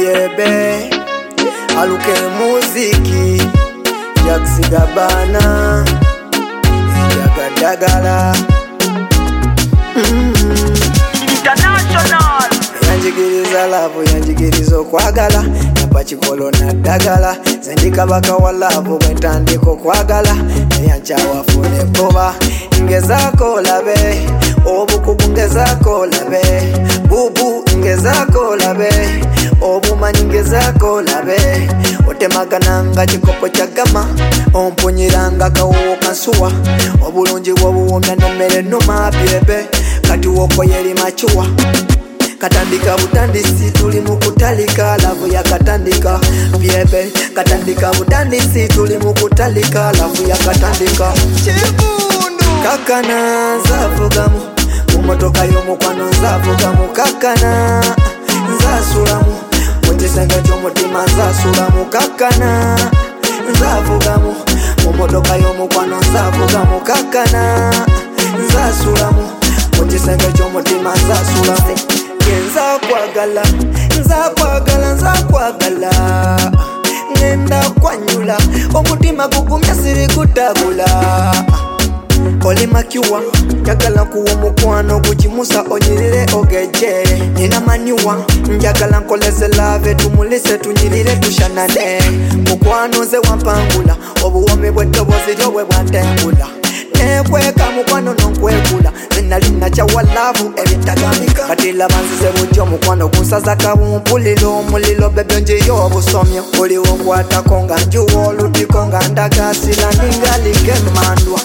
Biebe aluke muziki yaksigabana yagadagala International yanjigiriza lavo yanjigiriza okwagala napachikolo na dagala zendikabaka wa lavo bwentandika okwagala eyankyawafune boba ngezako labe obukugu ngezako labe bubu ngezako labe obumanyi ngezako labe otemagananga kikopo kyagama ompunyiranga kawowo kansuwa obulungi bwobuwomya nemmere numa byebe kati wokoyeri machuwa katandika butandisi tuli mukutalika lavu ya katandika byebe katandika butandisi tuli mukutalika lavu ya katandika chibundu kakana nzavugamu mumotoka y'omukwano nzavugamu kakana nzasulamu mukisenga ky'omutima nzasulamu kakana nzavugamu mumotoka y'omukwano nzavugamu kakana nzasulamu mukisenga ky'omutima nzasulamu nzakwagala nzakwagala nzakwagala ngenda kwanyula omutima gugumya siri kutabula oli makiwa njagala kuwa omukwano gukimusa onyirire ogeje nina maniwa njagala nkoleze lave tumulise tunyirire tushanane mukwano nze wampangula obuwome bw'eddobozi lyo bwe bwantengula nekweka mukwano nonkwekula zinalina kyawalavu ebitagamika kati laba nzize butya omukwano gunsaza kabumpuliro omuliro bebyo njiyo obusomyo buliwo nkwatako nga njuwa olutiko nga ndagasira ningalika emmandwa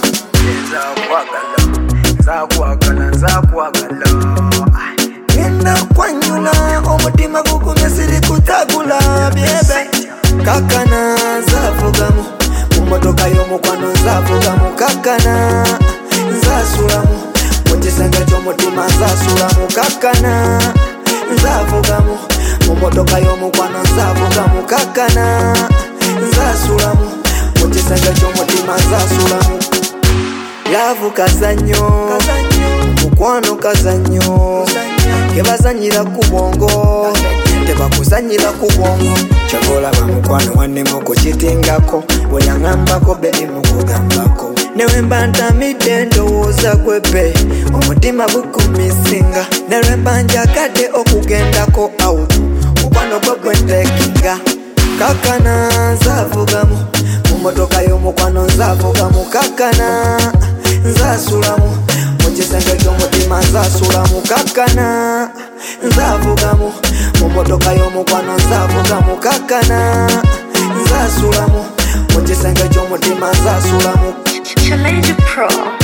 nzakwagala ngenda kwanyula omutima gugumye siri kutagula byebe kakana nzavugamu mumotoka y'omukwano nzavugamu kakana nzasulamu mukisenga ky'omutima nzasulamu kakana nzavugamu mumotoka y'omukwano nzavugamu kakana nzasulamu mukisenga ky'omutima nzasulamu lavu kazanyo mukwano kazanyo kebazanyira ku bwongo tebakuzanyira ku bwongo kyakola bamukwano wannemu kukitingako bweyaŋambako bebi mukugambako newemba ntamidde ndowooza gwebe omutima gukumisinga nelwemba njakadde okugendako out mukwano gwe gwentekinga kakana nzavugamu mumotoka y'omukwano nzavugamu kakana nzasulamu mukisenga ky'omutima nzasulamu kakana nzavugamu mumotoka y'omukwano nzavugamu kakana nzasulamu mukisenga ky'omutima nzasulamu Challenge Pro